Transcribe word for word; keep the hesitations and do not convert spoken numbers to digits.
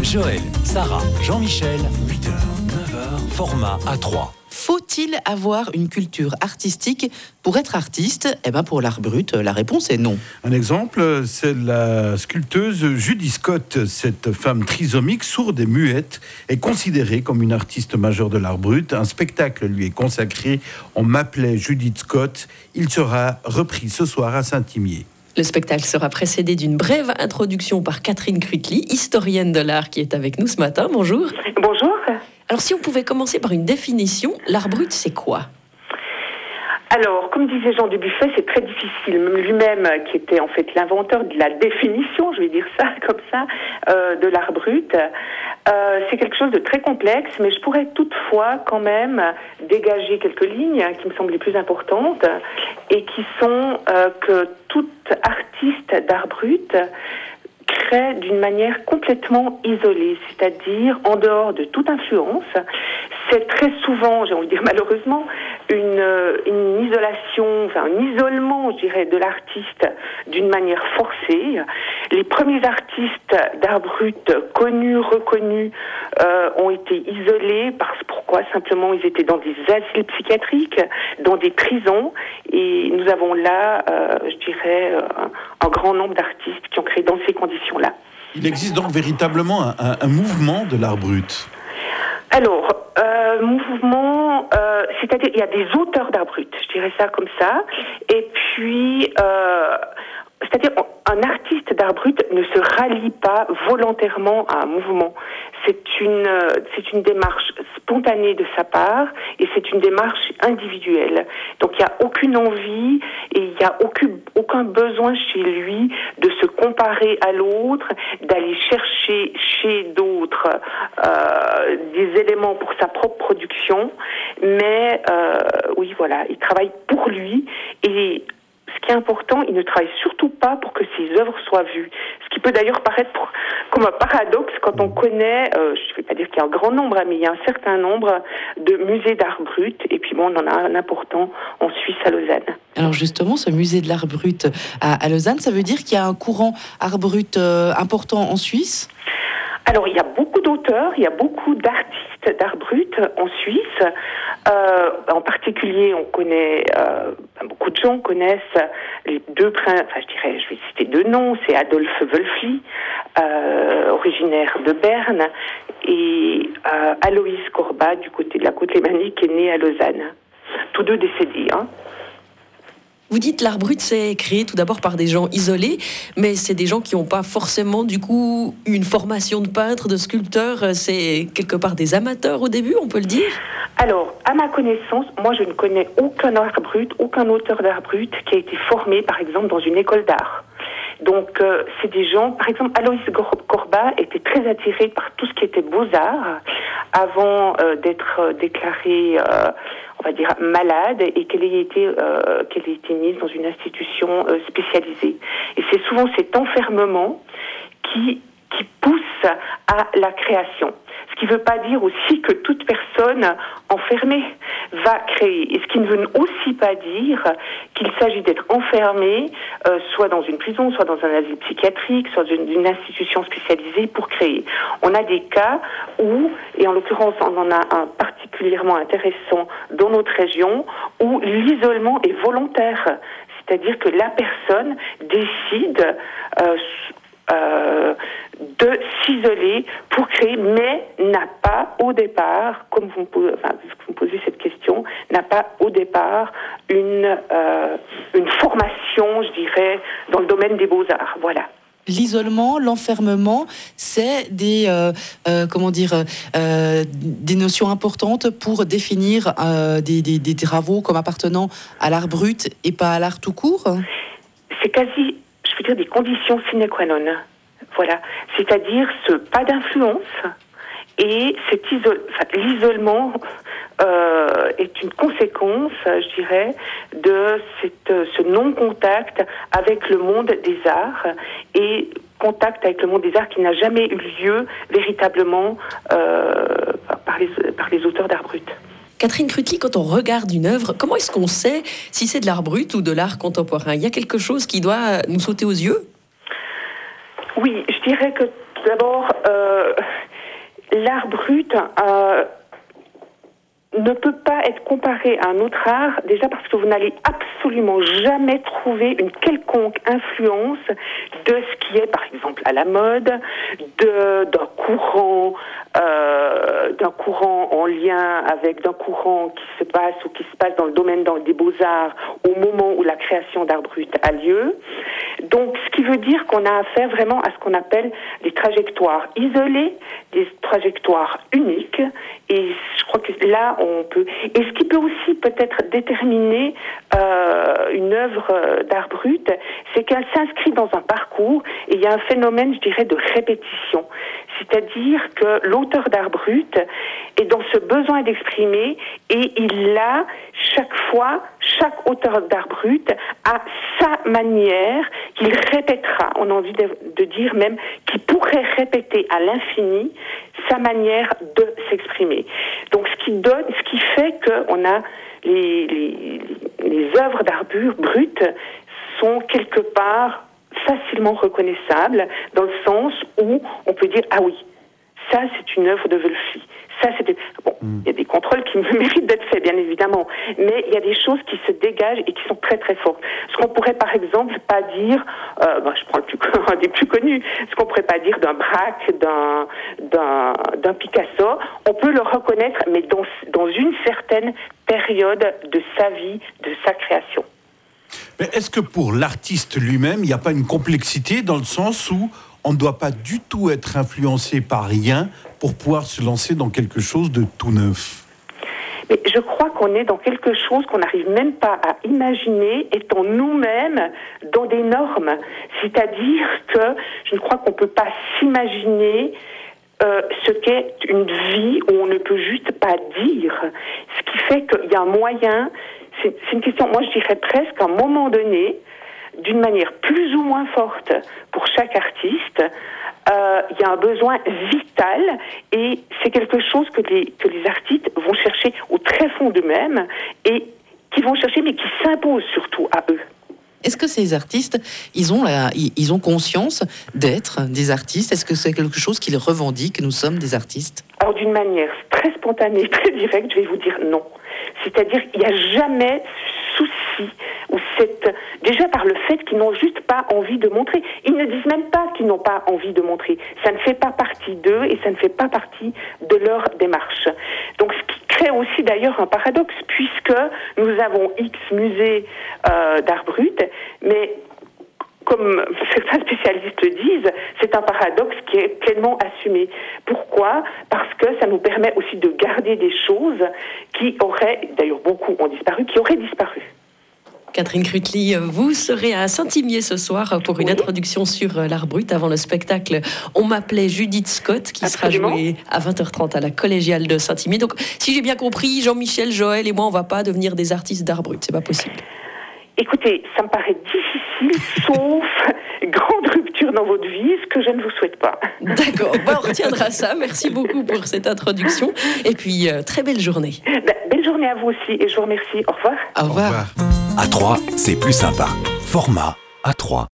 Joël, Sarah, Jean-Michel, huit heures, neuf heures, format A trois. Faut-il avoir une culture artistique pour être artiste ? Eh bien, pour l'art brut, la réponse est non. Un exemple, c'est la sculpteuse Judy Scott. Cette femme trisomique, sourde et muette, est considérée comme une artiste majeure de l'art brut. Un spectacle lui est consacré. On m'appelait Judith Scott. Il sera repris ce soir à Saint-Imier. Le spectacle sera précédé d'une brève introduction par Catherine Crutli, historienne de l'art qui est avec nous ce matin. Bonjour. Bonjour. Alors, si on pouvait commencer par une définition, l'art brut, c'est quoi ? Alors, comme disait Jean Dubuffet, c'est très difficile. Même lui-même, qui était en fait l'inventeur de la définition, je vais dire ça comme ça, euh, de l'art brut, euh, c'est quelque chose de très complexe, mais je pourrais toutefois quand même dégager quelques lignes qui me semblent les plus importantes et qui sont euh, que tout artiste d'art brut crée d'une manière complètement isolée, c'est-à-dire en dehors de toute influence. C'est très souvent, j'ai envie de dire malheureusement, une, une isolation, enfin un isolement, je dirais, de l'artiste d'une manière forcée. Les premiers artistes d'art brut connus, reconnus, euh, ont été isolés parce pourquoi simplement ils étaient dans des asiles psychiatriques, dans des prisons, et nous avons là, euh, je dirais, un, un grand nombre d'artistes qui ont créé dans ces conditions-là. Il existe donc véritablement un, un, un mouvement de l'art brut. Alors, euh, mouvement, euh, c'est-à-dire il y a des auteurs d'art brut, je dirais ça comme ça, et puis, euh, c'est-à-dire un artiste d'art brut ne se rallie pas volontairement à un mouvement. C'est une, c'est une démarche spontanée de sa part et c'est une démarche individuelle. Donc il n'y a aucune envie et il n'y a aucun, aucun besoin chez lui de se comparer à l'autre, d'aller chercher chez d'autres euh, des éléments pour sa propre production. Mais euh, oui, voilà, il travaille pour lui et ce qui est important, il ne travaille surtout pas pour que ses œuvres soient vues. Ce qui peut d'ailleurs paraître comme un paradoxe quand on connaît, euh, je ne vais pas dire qu'il y a un grand nombre, mais il y a un certain nombre de musées d'art brut. Et puis bon, on en a un important en Suisse, à Lausanne. Alors justement, ce musée de l'art brut à, à Lausanne, ça veut dire qu'il y a un courant art brut euh, important en Suisse ? Alors, il y a beaucoup d'auteurs, il y a beaucoup d'artistes d'art brut en Suisse. Euh, en particulier, on connaît, euh, beaucoup de gens connaissent les deux princes, enfin, je dirais, je vais citer deux noms, c'est Adolphe Wölfli, euh, originaire de Berne, et euh, Aloïs Corbat, du côté de la côte lémanique, qui est né à Lausanne. Tous deux décédés, hein. Vous dites l'art brut, c'est créé tout d'abord par des gens isolés, mais c'est des gens qui n'ont pas forcément, du coup, une formation de peintre, de sculpteur. C'est quelque part des amateurs au début, on peut le dire ? Alors, à ma connaissance, moi je ne connais aucun art brut, aucun auteur d'art brut qui a été formé, par exemple, dans une école d'art. Donc, euh, c'est des gens, par exemple, Aloïs Corbat était très attiré par tout ce qui était beaux-arts avant euh, d'être euh, déclaré, euh, on va dire, malade et qu'elle ait été, euh, qu'elle ait été mise dans une institution euh, spécialisée. Et c'est souvent cet enfermement qui, qui pousse à la création. Ce qui ne veut pas dire aussi que toute personne enfermée va créer. Et ce qui ne veut aussi pas dire qu'il s'agit d'être enfermé, euh, soit dans une prison, soit dans un asile psychiatrique, soit dans une, une institution spécialisée pour créer. On a des cas où, et en l'occurrence on en a un particulièrement intéressant dans notre région, où l'isolement est volontaire. C'est-à-dire que la personne décide euh, Euh, de s'isoler pour créer, mais n'a pas au départ, comme vous me posez, enfin, vous me posez cette question, n'a pas au départ une, euh, une formation, je dirais, dans le domaine des beaux-arts. Voilà. L'isolement, l'enfermement, c'est des, euh, euh, comment dire, euh, des notions importantes pour définir euh, des, des, des travaux comme appartenant à l'art brut et pas à l'art tout court. C'est quasi, je veux dire, des conditions sine qua non. Voilà, c'est-à-dire ce pas d'influence et cet isol- enfin, l'isolement euh, est une conséquence, je dirais, de cette, ce non-contact avec le monde des arts et contact avec le monde des arts qui n'a jamais eu lieu véritablement euh, par, les, par les auteurs d'art brut. Catherine Crutli, quand on regarde une œuvre, comment est-ce qu'on sait si c'est de l'art brut ou de l'art contemporain ? Il y a quelque chose qui doit nous sauter aux yeux ? Oui, je dirais que tout d'abord, euh, l'art brut euh, ne peut pas être comparé à un autre art, déjà parce que vous n'allez absolument jamais trouver une quelconque influence de ce qui est, par exemple, à la mode, de, d'un courant, euh, d'un courant en lien avec d'un courant qui se passe ou qui se passe dans le domaine dans, des beaux-arts au moment où la création d'art brut a lieu. Donc, ce qui veut dire qu'on a affaire vraiment à ce qu'on appelle des trajectoires isolées, des trajectoires uniques, et je crois que là, on peut... Et ce qui peut aussi peut-être déterminer euh, une œuvre d'art brut, c'est qu'elle s'inscrit dans un parcours, et il y a un phénomène, je dirais, de répétition. C'est-à-dire que l'auteur d'art brut est dans ce besoin d'exprimer, et il a, chaque fois, chaque auteur d'art brut a sa manière qu'il répétera, on a envie de, de dire même, qu'il pourrait répéter à l'infini sa manière de s'exprimer. Donc ce qui donne, ce qui fait qu'on a les, les, les œuvres d'art brut sont quelque part facilement reconnaissables, dans le sens où on peut dire, ah oui, ça c'est une œuvre de Wölfli. Ça, c'était... Bon, il y a des contrôles qui méritent d'être faits, bien évidemment, mais il y a des choses qui se dégagent et qui sont très très fortes. Ce qu'on pourrait, par exemple, pas dire, euh, ben, je prends le plus, un des plus connus, ce qu'on pourrait pas dire d'un Braque, d'un, d'un, d'un Picasso, on peut le reconnaître, mais dans, dans une certaine période de sa vie, de sa création. Mais est-ce que pour l'artiste lui-même, il n'y a pas une complexité dans le sens où on ne doit pas du tout être influencé par rien pour pouvoir se lancer dans quelque chose de tout neuf? Mais je crois qu'on est dans quelque chose qu'on n'arrive même pas à imaginer, étant nous-mêmes dans des normes. C'est-à-dire que je ne crois qu'on ne peut pas s'imaginer euh, ce qu'est une vie où on ne peut juste pas dire. Ce qui fait qu'il y a un moyen, c'est, c'est une question, moi je dirais presque à un moment donné, d'une manière plus ou moins forte pour chaque artiste, euh, il y a un besoin vital, et c'est quelque chose que les, que les artistes vont chercher au très fond d'eux-mêmes, et qui vont chercher, mais qui s'impose surtout à eux. Est-ce que ces artistes, ils ont, la, ils ont conscience d'être des artistes? Est-ce que c'est quelque chose qu'ils revendiquent, que nous sommes des artistes? Alors d'une manière très spontanée, très directe, je vais vous dire non. C'est-à-dire qu'il n'y a jamais souci, ou cette... déjà par le fait qu'ils n'ont juste pas envie de montrer. Ils ne disent même pas qu'ils n'ont pas envie de montrer. Ça ne fait pas partie d'eux et ça ne fait pas partie de leur démarche. Donc ce qui crée aussi d'ailleurs un paradoxe, puisque nous avons X musées euh, d'art brut, mais comme certains spécialistes le disent, c'est un paradoxe qui est pleinement assumé. Pourquoi ? Parce que ça nous permet aussi de garder des choses qui auraient, d'ailleurs beaucoup ont disparu, qui auraient disparu. Catherine Krutli, vous serez à Saint-Imier ce soir pour une oui. introduction sur l'art brut avant le spectacle On m'appelait Judith Scott qui Absolument. sera joué à vingt heures trente à la collégiale de Saint-Imier. Donc si j'ai bien compris, Jean-Michel, Joël et moi, on ne va pas devenir des artistes d'art brut, c'est pas possible. Écoutez, ça me paraît difficile, sauf grande rupture dans votre vie, ce que je ne vous souhaite pas. D'accord, bah on retiendra ça. Merci beaucoup pour cette introduction. Et puis, euh, très belle journée. Ben, belle journée à vous aussi et je vous remercie. Au revoir. Au revoir. A trois, c'est plus sympa. Format A trois.